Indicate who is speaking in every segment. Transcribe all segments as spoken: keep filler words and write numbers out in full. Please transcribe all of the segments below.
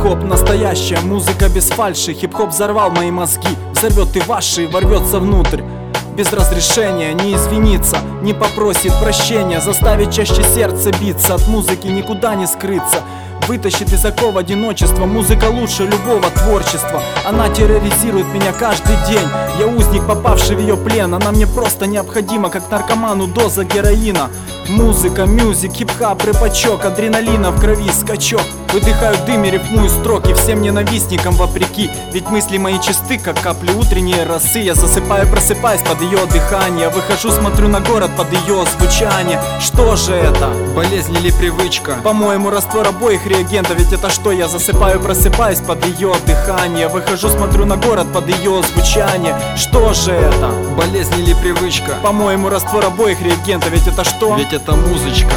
Speaker 1: Хип-хоп настоящая, музыка без фальши. Хип-хоп взорвал мои мозги, взорвет и ваши, ворвется внутрь. Без разрешения не извинится, не попросит прощения, заставит чаще сердце биться. От музыки никуда не скрыться, вытащит из оков одиночества. Музыка лучше любого творчества. Она терроризирует меня каждый день. Я узник, попавший в ее плен. Она мне просто необходима, как наркоману доза героина. Музыка, мюзик, хип-хап, рэпачок, адреналина в крови скачок. Выдыхаю дым и рифмую строки всем ненавистникам вопреки. Ведь мысли мои чисты, как капли утренней росы. Я засыпаю, просыпаюсь под ее дыхание. Выхожу, смотрю на город под ее звучание. Что же это?
Speaker 2: Болезнь или привычка?
Speaker 1: По-моему, раствор обоих реагентов. Ведь это что? Я засыпаю, просыпаюсь под ее дыхание. Выхожу, смотрю на город под ее звучание. Что же это?
Speaker 2: Болезнь или привычка?
Speaker 1: По-моему, раствор обоих реагентов. Ведь это что?
Speaker 2: Ведь это музычка.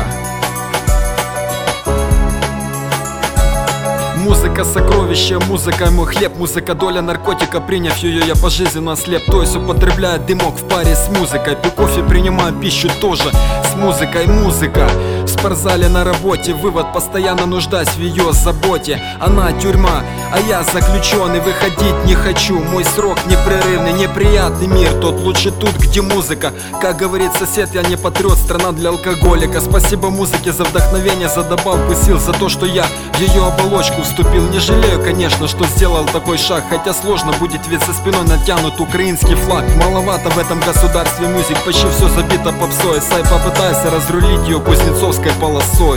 Speaker 2: Музыка сокровище, музыка мой хлеб. Музыка доля наркотика, приняв ее я пожизненно ослеп. То есть употребляю дымок в паре с музыкой. Пью кофе, принимаю пищу тоже с музыкой. Музыка в спортзале, на работе. Вывод: постоянно нуждаюсь в ее заботе. Она тюрьма, а я заключенный. Выходить не хочу, мой срок непрерывный. Неприятный мир, тот лучше тут, где музыка. Как говорит сосед, я не патриот, страна для алкоголика. Спасибо музыке за вдохновение, за добавку сил, за то, что я в ее оболочку вступил. Не жалею, конечно, что сделал такой шаг. Хотя сложно будет, ведь со спиной натянут украинский флаг. Маловато в этом государстве музык, почти все забито попсой. Сай попытайся разрулить ее кузнецовской полосой.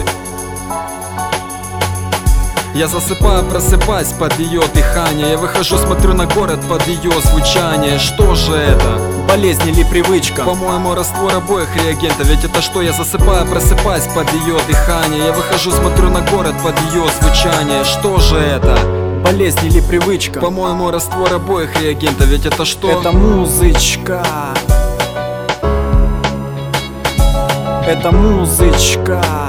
Speaker 2: Я засыпаю, просыпаюсь под ее дыхание. Я выхожу, смотрю на город под ее звучание. Что же это?
Speaker 1: Болезнь или привычка?
Speaker 2: По-моему, раствор обоих реагентов. Ведь это что? Я засыпаю, просыпаюсь под ее дыхание. Я выхожу, смотрю на город под ее звучание. Что же это?
Speaker 1: Болезнь или привычка?
Speaker 2: По-моему, раствор обоих реагентов. Ведь это что?
Speaker 1: Это музычка. Это музычка.